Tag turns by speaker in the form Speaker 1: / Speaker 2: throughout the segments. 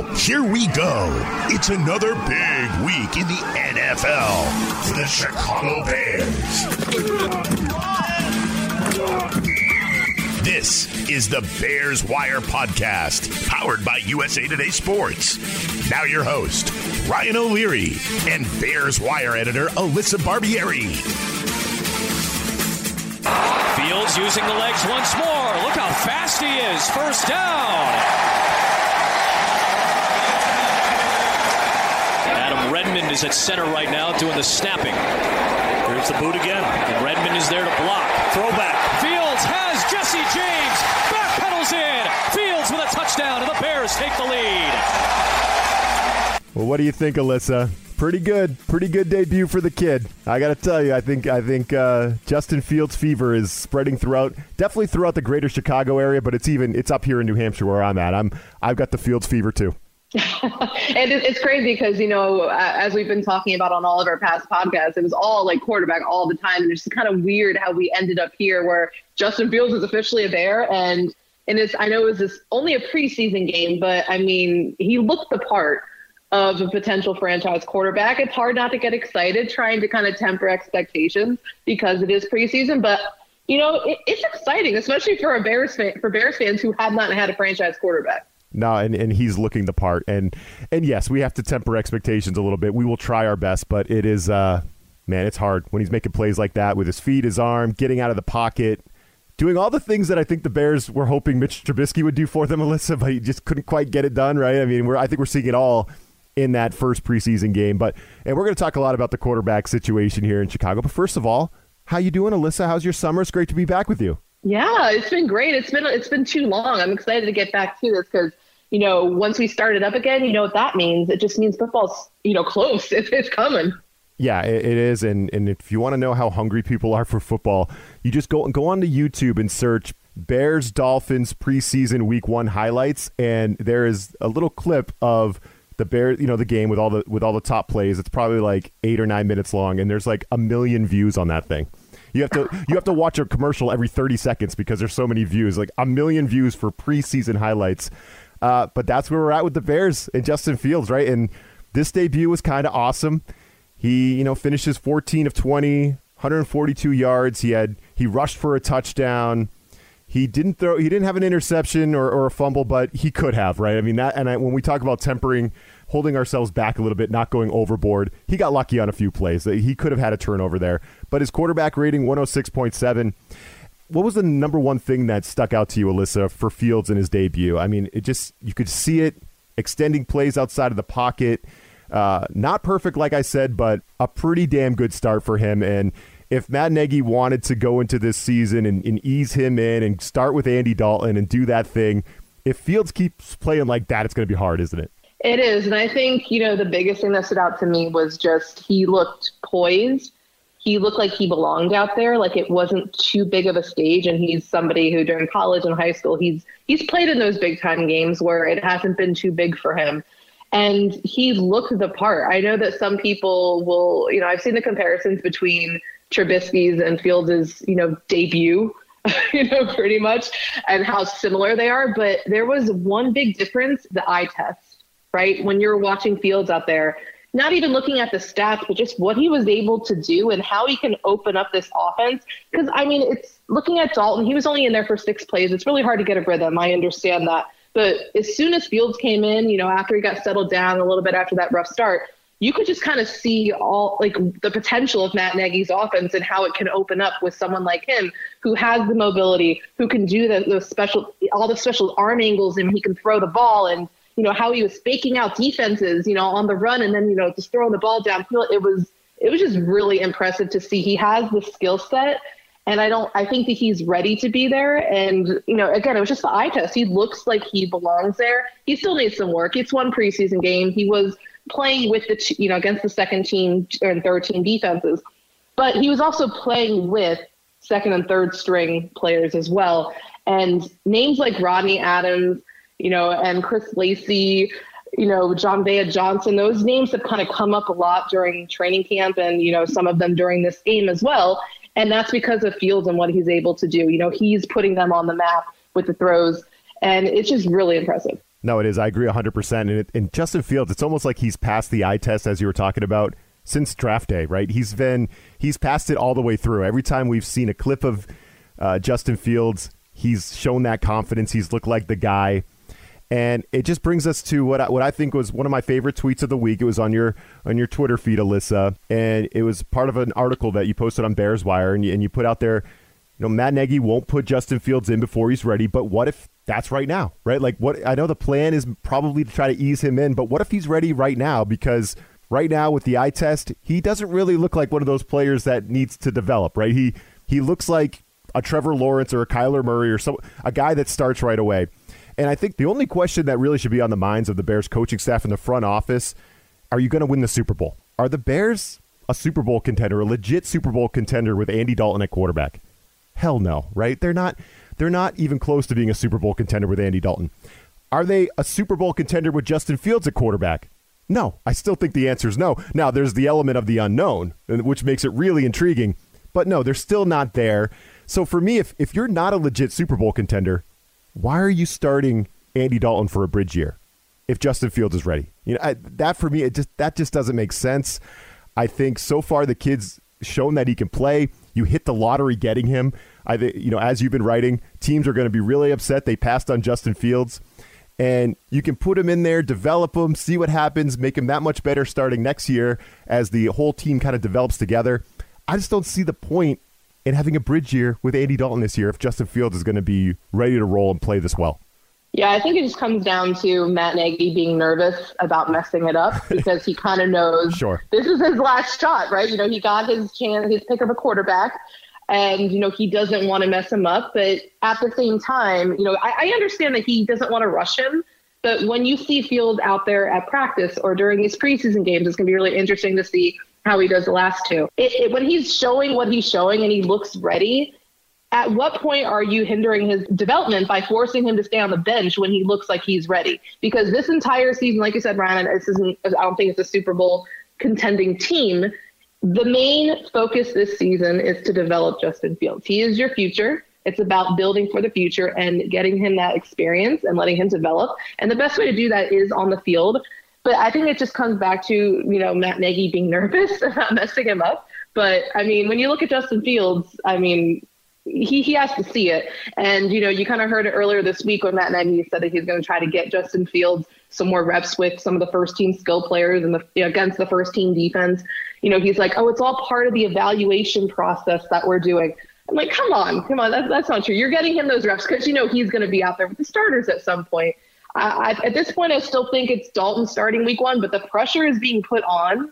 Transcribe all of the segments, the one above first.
Speaker 1: Here we go. It's another big week in the NFL for the Chicago Bears. This is the Bears Wire Podcast, powered by USA Today Sports. Now your host, Ryan O'Leary, and Bears Wire editor, Alyssa Barbieri.
Speaker 2: Fields using the legs once more. Look how fast he is. First down. Adam Redmond is at center right now doing the snapping.
Speaker 3: Here's the boot again.
Speaker 2: And Redmond is there to block.
Speaker 3: Throwback.
Speaker 2: Fields has Jesse James. Backpedals in. Fields with a touchdown, and the Bears take the lead.
Speaker 4: Well, what do you think, Alyssa? Pretty good debut for the kid. I got to tell you, I think Justin Fields fever is spreading definitely throughout the greater Chicago area, but it's up here in New Hampshire where I'm at. I've got the Fields fever too.
Speaker 5: And it's crazy because, as we've been talking about on all of our past podcasts, it was all like quarterback all the time. And it's just kind of weird how we ended up here where Justin Fields is officially a Bear. And I know it was only a preseason game, but I mean, he looked the part of a potential franchise quarterback. It's hard not to get excited trying to kind of temper expectations because it is preseason. But, it's exciting, especially for Bears fans who have not had a franchise quarterback.
Speaker 4: No, and he's looking the part. And yes, we have to temper expectations a little bit. We will try our best, but it is, it's hard when he's making plays like that with his feet, his arm, getting out of the pocket, doing all the things that I think the Bears were hoping Mitch Trubisky would do for them, Alyssa, but he just couldn't quite get it done, right? I mean, I think we're seeing it all in that first preseason game. And we're going to talk a lot about the quarterback situation here in Chicago. But first of all, how you doing, Alyssa? How's your summer? It's great to be back with you.
Speaker 5: Yeah, it's been great. It's been too long. I'm excited to get back to this because, once we start it up again, you know what that means. It just means football's, close. It's coming.
Speaker 4: Yeah, it is. And if you want to know how hungry people are for football, you just go onto YouTube and search Bears Dolphins preseason week 1 highlights. And there is a little clip of the Bears, the game with all the top plays. It's probably like 8 or 9 minutes long. And there's like 1 million views on that thing. You have to watch a commercial every 30 seconds because there's so many views, like 1 million views for preseason highlights. But that's where we're at with the Bears and Justin Fields, right? And this debut was kind of awesome. He, finishes 14 of 20, 142 yards. He rushed for a touchdown. He didn't have an interception or a fumble, but he could have, right? I mean, when we talk about tempering, holding ourselves back a little bit, not going overboard, he got lucky on a few plays. He could have had a turnover there. But his quarterback rating, 106.7. What was the number one thing that stuck out to you, Alyssa, for Fields in his debut? I mean, you could see it, extending plays outside of the pocket. Not perfect, like I said, but a pretty damn good start for him. And if Matt Nagy wanted to go into this season and ease him in and start with Andy Dalton and do that thing, if Fields keeps playing like that, it's going to be hard, isn't it?
Speaker 5: It is. And I think, the biggest thing that stood out to me was just he looked poised. He looked like he belonged out there, like it wasn't too big of a stage. And he's somebody who during college and high school, he's played in those big time games where it hasn't been too big for him. And he looked the part. I know that some people will, I've seen the comparisons between Trubisky's and Fields' debut, pretty much, and how similar they are. But there was one big difference, the eye test, right? When you're watching Fields out there, not even looking at the stats, but just what he was able to do and how he can open up this offense. Because, it's looking at Dalton, he was only in there for 6 plays. It's really hard to get a rhythm. I understand that. But as soon as Fields came in, after he got settled down a little bit after that rough start, you could just kind of see all like the potential of Matt Nagy's offense and how it can open up with someone like him who has the mobility, who can do all the special arm angles, and he can throw the ball, and how he was faking out defenses, on the run, and then just throwing the ball downfield. It was just really impressive to see. He has the skill set, and I think that he's ready to be there. And again, it was just the eye test. He looks like he belongs there. He still needs some work. It's one preseason game. He was playing with against the second team and third team defenses, but he was also playing with second and third string players as well. And names like Rodney Adams, and Chris Lacey, John Vea Johnson, those names have kind of come up a lot during training camp and, some of them during this game as well. And that's because of Fields and what he's able to do. He's putting them on the map with the throws, and it's just really impressive.
Speaker 4: No, it is. I agree 100%. And Justin Fields, it's almost like he's passed the eye test, as you were talking about, since draft day, right? He's passed it all the way through. Every time we've seen a clip of Justin Fields, he's shown that confidence. He's looked like the guy. And it just brings us to what I think was one of my favorite tweets of the week. It was on your Twitter feed, Alyssa, and it was part of an article that you posted on Bears Wire, and you put out there, Matt Nagy won't put Justin Fields in before he's ready, but what if that's right now, right? Like, what I know the plan is probably to try to ease him in, but what if he's ready right now? Because right now with the eye test, he doesn't really look like one of those players that needs to develop, right? He looks like a Trevor Lawrence or a Kyler Murray or a guy that starts right away. And I think the only question that really should be on the minds of the Bears coaching staff in the front office, are you going to win the Super Bowl? Are the Bears a Super Bowl contender, a legit Super Bowl contender with Andy Dalton at quarterback? Hell no, right? They're not even close to being a Super Bowl contender with Andy Dalton. Are they a Super Bowl contender with Justin Fields at quarterback? No, I still think the answer is no. Now, there's the element of the unknown, which makes it really intriguing. But no, they're still not there. So for me, if you're not a legit Super Bowl contender, why are you starting Andy Dalton for a bridge year if Justin Fields is ready? That for me, that just doesn't make sense. I think so far the kid's shown that he can play. You hit the lottery getting him. As you've been writing, teams are going to be really upset they passed on Justin Fields. And you can put him in there, develop him, see what happens, make him that much better starting next year as the whole team kind of develops together. I just don't see the point in having a bridge year with Andy Dalton this year if Justin Fields is going to be ready to roll and play this well.
Speaker 5: Yeah, I think it just comes down to Matt Nagy being nervous about messing it up because he kind of knows This is his last shot, right? He got his chance, his pick of a quarterback, and, he doesn't want to mess him up. But at the same time, I understand that he doesn't want to rush him. But when you see Fields out there at practice or during these preseason games, it's going to be really interesting to see how he does the last two. When he's showing what he's showing and he looks ready, at what point are you hindering his development by forcing him to stay on the bench when he looks like he's ready? Because this entire season, like you said, Ryan, I don't think it's a Super Bowl contending team. The main focus this season is to develop Justin Fields. He is your future. It's about building for the future and getting him that experience and letting him develop. And the best way to do that is on the field. But I think it just comes back to, Matt Nagy being nervous about messing him up. But, when you look at Justin Fields, he has to see it. And, you kind of heard it earlier this week when Matt Nagy said that he's going to try to get Justin Fields some more reps with some of the first-team skill players and against the first-team defense. He's like, it's all part of the evaluation process that we're doing. I'm like, come on. That's not true. You're getting him those reps because, he's going to be out there with the starters at some point. At this point, I still think it's Dalton starting week one, but the pressure is being put on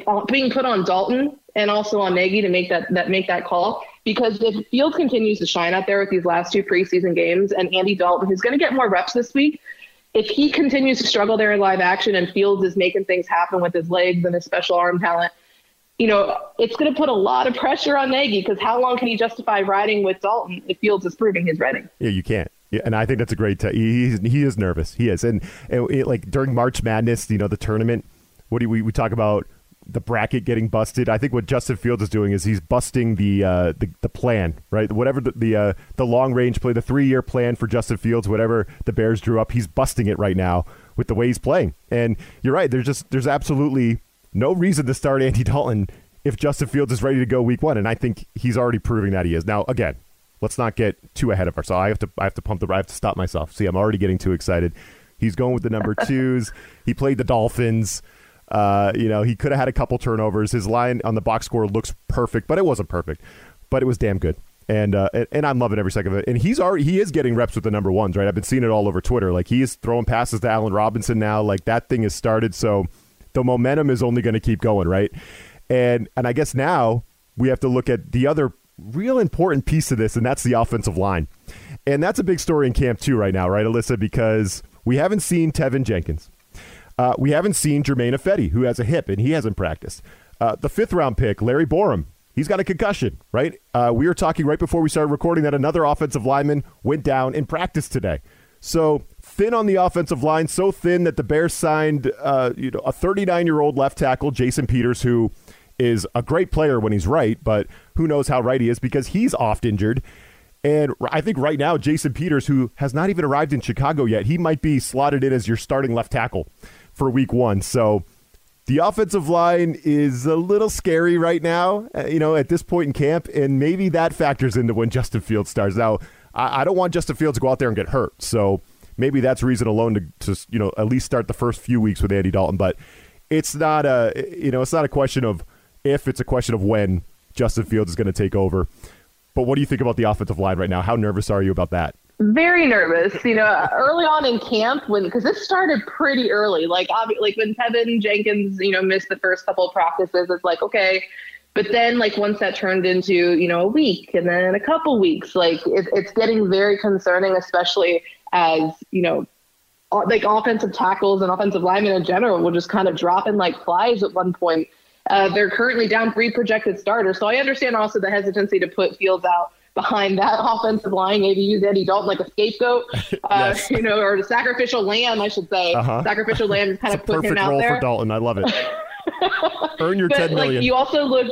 Speaker 5: Dalton and also on Nagy to make that call. Because if Fields continues to shine out there with these last two preseason games and Andy Dalton, who's going to get more reps this week, if he continues to struggle there in live action and Fields is making things happen with his legs and his special arm talent, it's going to put a lot of pressure on Nagy because how long can he justify riding with Dalton if Fields is proving he's ready?
Speaker 4: Yeah, you can't. Yeah, and I think that's a great he is nervous. He is. And like during March Madness, the tournament, we talk about the bracket getting busted. I think what Justin Fields is doing is he's busting the plan, right? Whatever the long range play, the 3-year plan for Justin Fields, whatever the Bears drew up, he's busting it right now with the way he's playing. And you're right. There's absolutely no reason to start Andy Dalton if Justin Fields is ready to go week one. And I think he's already proving that he is. Now, again, let's not get too ahead of ourselves. I have to stop myself. See, I'm already getting too excited. He's going with the number 2s. He played the Dolphins. He could have had a couple turnovers. His line on the box score looks perfect, but it wasn't perfect. But it was damn good. And I'm loving every second of it. And he is getting reps with the number 1s, right? I've been seeing it all over Twitter. Like, he is throwing passes to Allen Robinson now. Like, that thing has started. So the momentum is only going to keep going, right? And I guess now we have to look at the other real important piece of this, and that's the offensive line. And that's a big story in camp too right now, right, Alyssa? Because we haven't seen Tevin Jenkins. We haven't seen Germain Ifedi, who has a hip, and he hasn't practiced. The 5th-round pick, Larry Borum, he's got a concussion, right? We were talking right before we started recording that another offensive lineman went down in practice today. So thin on the offensive line, so thin that the Bears signed a 39-year-old left tackle, Jason Peters, who is a great player when he's right, but who knows how right he is because he's oft injured. And I think right now, Jason Peters, who has not even arrived in Chicago yet, he might be slotted in as your starting left tackle for week 1. So the offensive line is a little scary right now, at this point in camp, and maybe that factors into when Justin Fields starts. Now, I don't want Justin Fields to go out there and get hurt, so maybe that's reason alone to at least start the first few weeks with Andy Dalton. But it's not a question of if, it's a question of when Justin Fields is going to take over. But what do you think about the offensive line right now? How nervous are you about that?
Speaker 5: Very nervous. Early on in camp, because this started pretty early, like when Tevin Jenkins, missed the first couple of practices, it's like, okay. But then, once that turned into, a week and then a couple weeks, it's getting very concerning, especially as, offensive tackles and offensive linemen in general will just kind of drop in like flies at one point. They're currently down 3 projected starters. So I understand also the hesitancy to put Fields out behind that offensive line, maybe use Eddie Dalton like a scapegoat,
Speaker 4: yes.
Speaker 5: Or the sacrificial lamb, I should say. Sacrificial lamb is kind of put him out there.
Speaker 4: Perfect role for Dalton. I love it. Earn your $10 million.
Speaker 5: You also look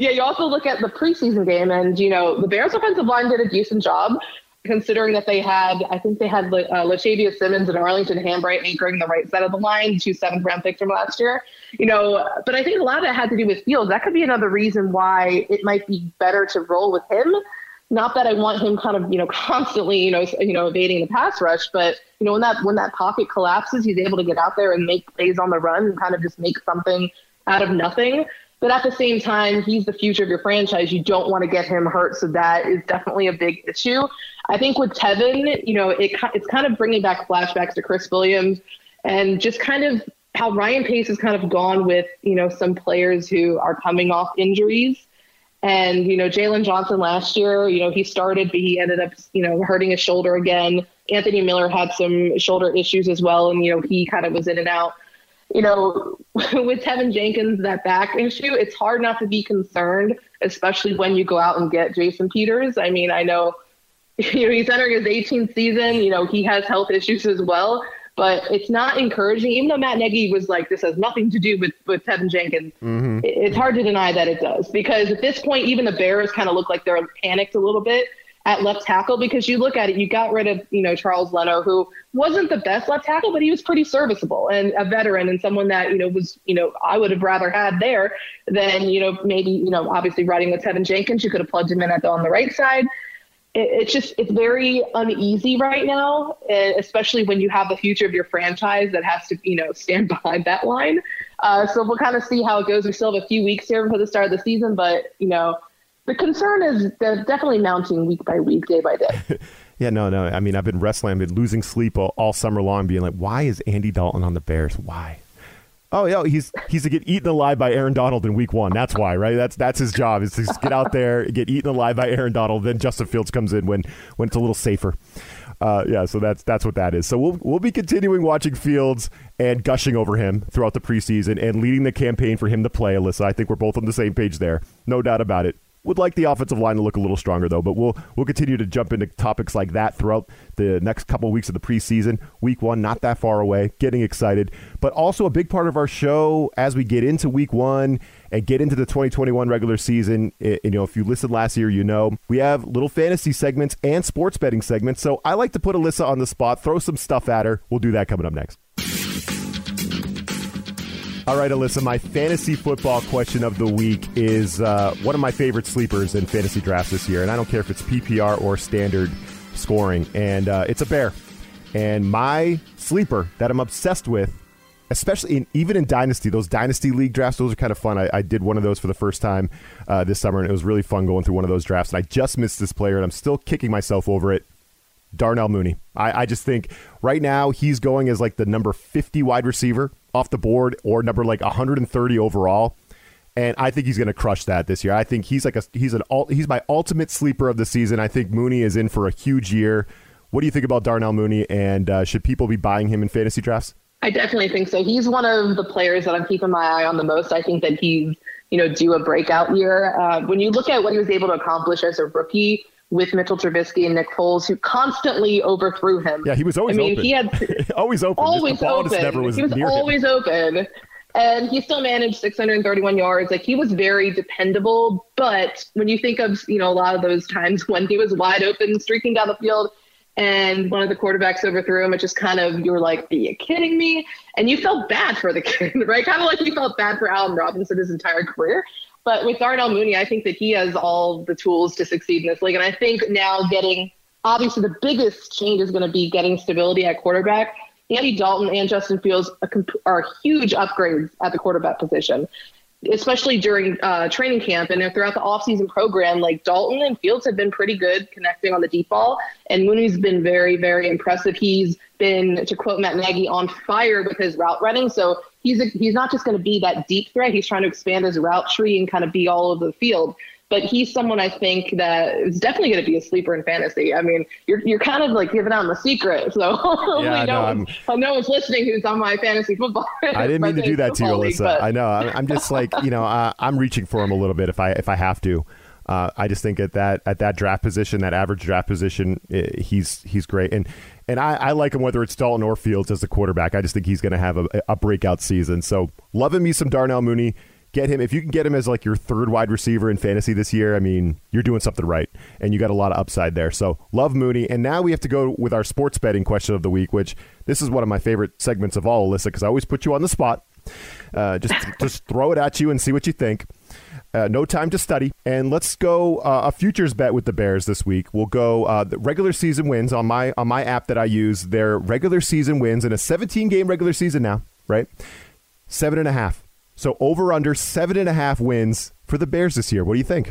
Speaker 5: at the preseason game, and the Bears offensive line did a decent job, considering that they had Latavius Simmons and Arlington Hambright anchoring the right side of the line, 2 7th-round picks from last year. But I think a lot of that had to do with Fields. That could be another reason why it might be better to roll with him. Not that I want him kind of, constantly, evading the pass rush, but when that pocket collapses, he's able to get out there and make plays on the run and kind of just make something out of nothing. But at the same time, he's the future of your franchise. You don't want to get him hurt, so that is definitely a big issue. I think with Tevin, it's kind of bringing back flashbacks to Chris Williams and just kind of how Ryan Pace has kind of gone with, some players who are coming off injuries. And, Jalen Johnson last year, he started, but he ended up, hurting his shoulder again. Anthony Miller had some shoulder issues as well, and, he kind of was in and out. With Tevin Jenkins, that back issue, it's hard not to be concerned, especially when you go out and get Jason Peters. I mean, I know, he's entering his 18th season. He has health issues as well, but it's not encouraging. Even though Matt Nagy was like, this has nothing to do with Tevin Jenkins, It's hard to deny that it does, because at this point, even the Bears kind of look like they're panicked a little bit at left tackle, because you look at it, you got rid of, Charles Leno, who wasn't the best left tackle, but he was pretty serviceable and a veteran and someone that, was, I would have rather had there than, maybe, obviously riding with Tevin Jenkins. You could have plugged him in on the right side. It's very uneasy right now, especially when you have the future of your franchise that has to, stand behind that line. So we'll kind of see how it goes. We still have a few weeks here before the start of the season, but, the concern is definitely mounting week by week, day by day.
Speaker 4: Yeah, no. I mean, I've been wrestling. I've been losing sleep all summer long, being like, why is Andy Dalton on the Bears? Why? Oh, yeah, he's to get eaten alive by Aaron Donald in week 1. That's why, right? That's his job, is to just get out there, get eaten alive by Aaron Donald. Then Justin Fields comes in when it's a little safer. So that's what that is. So we'll be continuing watching Fields and gushing over him throughout the preseason and leading the campaign for him to play, Alyssa. I think we're both on the same page there. No doubt about it. Would like the offensive line to look a little stronger, though, but we'll continue to jump into topics like that throughout the next couple of weeks of the preseason. Week 1, not that far away, getting excited. But also a big part of our show as we get into week 1 and get into the 2021 regular season. If you listened last year, we have little fantasy segments and sports betting segments. So I like to put Alyssa on the spot, throw some stuff at her. We'll do that coming up next. All right, Alyssa, my fantasy football question of the week is one of my favorite sleepers in fantasy drafts this year, and I don't care if it's PPR or standard scoring, and it's a bear. And my sleeper that I'm obsessed with, especially even in Dynasty, those Dynasty League drafts, those are kind of fun. I did one of those for the first time this summer, and it was really fun going through one of those drafts, and I just missed this player, and I'm still kicking myself over it. Darnell Mooney. I just think right now he's going as like the number 50 wide receiver off the board, or number like 130 overall, and I think he's going to crush that this year. I think he's my ultimate sleeper of the season. I think Mooney is in for a huge year. What do you think about Darnell Mooney, and should people be buying him in fantasy drafts?
Speaker 5: I definitely think so. He's one of the players that I'm keeping my eye on the most. I think that he's due a breakout year. When you look at what he was able to accomplish as a rookie with Mitchell Trubisky and Nick Foles, who constantly overthrew him.
Speaker 4: Yeah, he was always open.
Speaker 5: He had
Speaker 4: always open.
Speaker 5: Always open. He was always open. And he still managed 631 yards. Like, he was very dependable. But when you think of, a lot of those times when he was wide open, streaking down the field, and one of the quarterbacks overthrew him, it just kind of, you were like, are you kidding me? And you felt bad for the kid, right? Kind of like you felt bad for Allen Robinson his entire career. But with Darnell Mooney, I think that he has all the tools to succeed in this league. And I think now obviously the biggest change is going to be getting stability at quarterback. Andy Dalton and Justin Fields are huge upgrades at the quarterback position, especially during training camp and throughout the offseason program. Like, Dalton and Fields have been pretty good connecting on the deep ball, and Mooney's been very, very impressive. He's been, to quote Matt Nagy, on fire with his route running. So he's not just going to be that deep threat. He's trying to expand his route tree and kind of be all over the field. But he's someone I think that is definitely going to be a sleeper in fantasy. I mean, you're kind of like giving out the secret. So
Speaker 4: yeah,
Speaker 5: no one's listening who's on my fantasy football.
Speaker 4: I didn't mean to do that to you, Alyssa.
Speaker 5: But
Speaker 4: I know. I'm just like, I'm reaching for him a little bit if I have to. I just think at that draft position, that average draft position, he's great. And I like him whether it's Dalton or Fields as a quarterback. I just think he's going to have a breakout season. So loving me some Darnell Mooney. Get him, if you can get him as like your third wide receiver in fantasy this year, I mean, you're doing something right, and you got a lot of upside there. So love Mooney. And now we have to go with our sports betting question of the week, which this is one of my favorite segments of all, Alyssa, because I always put you on the spot. Just throw it at you and see what you think. No time to study. And let's go a futures bet with the Bears this week. We'll go the regular season wins on my app that I use. Their regular season wins in a 17-game regular season now, right? 7.5. So over under 7.5 wins for the Bears this year. What do you think?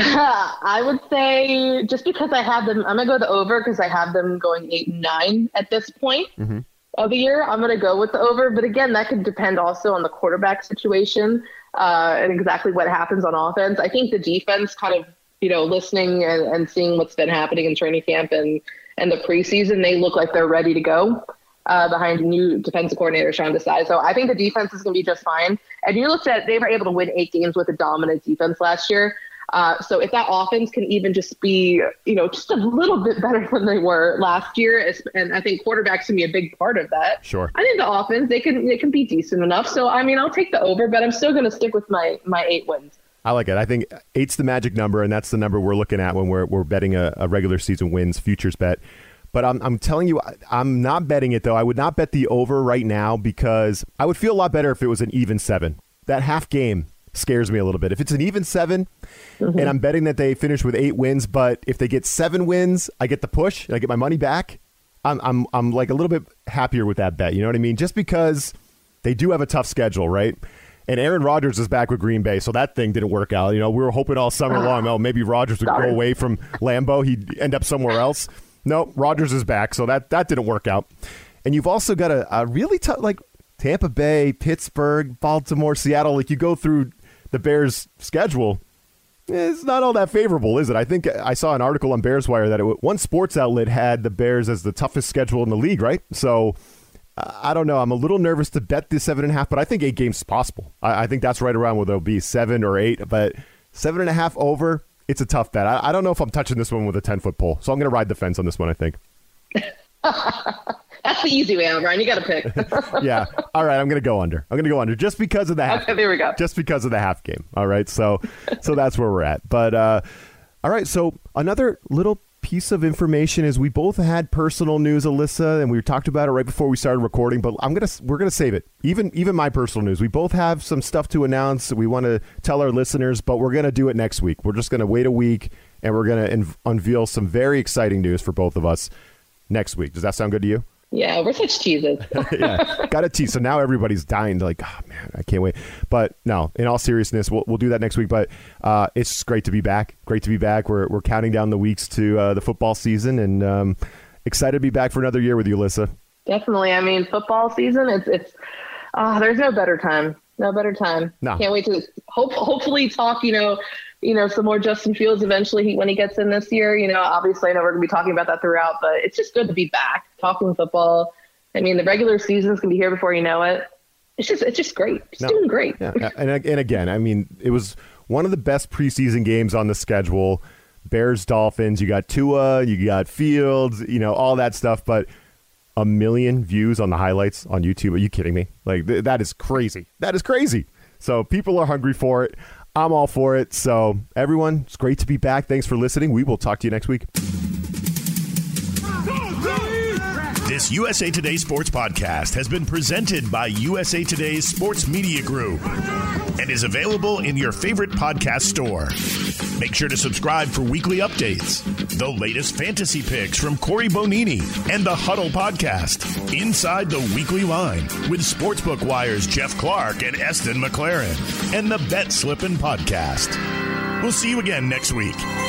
Speaker 5: I would say, just because I have them, I'm going to go the over because I have them going 8-9 at this point of the year. I'm going to go with the over. But again, that could depend also on the quarterback situation and exactly what happens on offense. I think the defense kind of, listening and seeing what's been happening in training camp and the preseason, they look like they're ready to go. Behind new defensive coordinator Sean Desai. So I think the defense is going to be just fine. And you looked at, they were able to win 8 games with a dominant defense last year. So if that offense can even just be, just a little bit better than they were last year, and I think quarterbacks can be a big part of that.
Speaker 4: Sure. I
Speaker 5: think the offense, they can be decent enough. So, I mean, I'll take the over, but I'm still going to stick with my 8 wins.
Speaker 4: I like it. I think 8's the magic number, and that's the number we're looking at when we're betting a regular season wins futures bet. But I'm telling you, I'm not betting it, though. I would not bet the over right now because I would feel a lot better if it was an even 7. That half game scares me a little bit. If it's an even 7 and I'm betting that they finish with 8 wins, but if they get 7 wins, I get the push and I get my money back, I'm like a little bit happier with that bet. You know what I mean? Just because they do have a tough schedule, right? And Aaron Rodgers is back with Green Bay, so that thing didn't work out. We were hoping all summer long, maybe Rodgers would go away from Lambeau. He'd end up somewhere else. No, Rodgers is back, so that didn't work out. And you've also got a really tough, like Tampa Bay, Pittsburgh, Baltimore, Seattle. Like, you go through the Bears' schedule, it's not all that favorable, is it? I think I saw an article on Bears Wire that one sports outlet had the Bears as the toughest schedule in the league, right? So I don't know. I'm a little nervous to bet the 7.5, but I think 8 games is possible. I think that's right around where there'll be 7 or 8, but 7.5 over. It's a tough bet. I don't know if I'm touching this one with a 10-foot pole, so I'm going to ride the fence on this one, I think.
Speaker 5: That's the easy way out, Ryan. You got to pick.
Speaker 4: Yeah. All right, I'm going to go under just because of the half.
Speaker 5: Okay, there we go.
Speaker 4: Just because of the half game. All right, so that's where we're at. But all right, so another little piece of information is we both had personal news, Alyssa, and we talked about it right before we started recording, but we're gonna save it. Even my personal news. We both have some stuff to announce. We want to tell our listeners, but we're gonna do it next week. We're just gonna wait a week, and we're gonna unveil some very exciting news for both of us next week. Does that sound good to you?
Speaker 5: Yeah, we're such teasers.
Speaker 4: Yeah, got a tease. So now everybody's dying to like, oh man, I can't wait. But no, in all seriousness, we'll do that next week. But it's great to be back. Great to be back. We're counting down the weeks to the football season, and excited to be back for another year with you, Alyssa.
Speaker 5: Definitely. I mean, football season. It's there's no better time. No better time.
Speaker 4: No.
Speaker 5: Can't wait to hopefully talk. Some more Justin Fields eventually when he gets in this year. Obviously I know we're going to be talking about that throughout, but it's just good to be back talking football. I mean, the regular season's going to be here before you know it. It's just great. Doing great.
Speaker 4: Yeah. And again, I mean, it was one of the best preseason games on the schedule. Bears, Dolphins, you got Tua, you got Fields, all that stuff. But 1 million views on the highlights on YouTube. Are you kidding me? Like, that is crazy. That is crazy. So people are hungry for it. I'm all for it. So everyone, it's great to be back. Thanks for listening. We will talk to you next week.
Speaker 1: This USA Today Sports Podcast has been presented by USA Today's Sports Media Group and is available in your favorite podcast store. Make sure to subscribe for weekly updates, the latest fantasy picks from Corey Bonini, and the Huddle Podcast, Inside the Weekly Line, with Sportsbook Wire's Jeff Clark and Eston McLaren, and the Bet Slippin' Podcast. We'll see you again next week.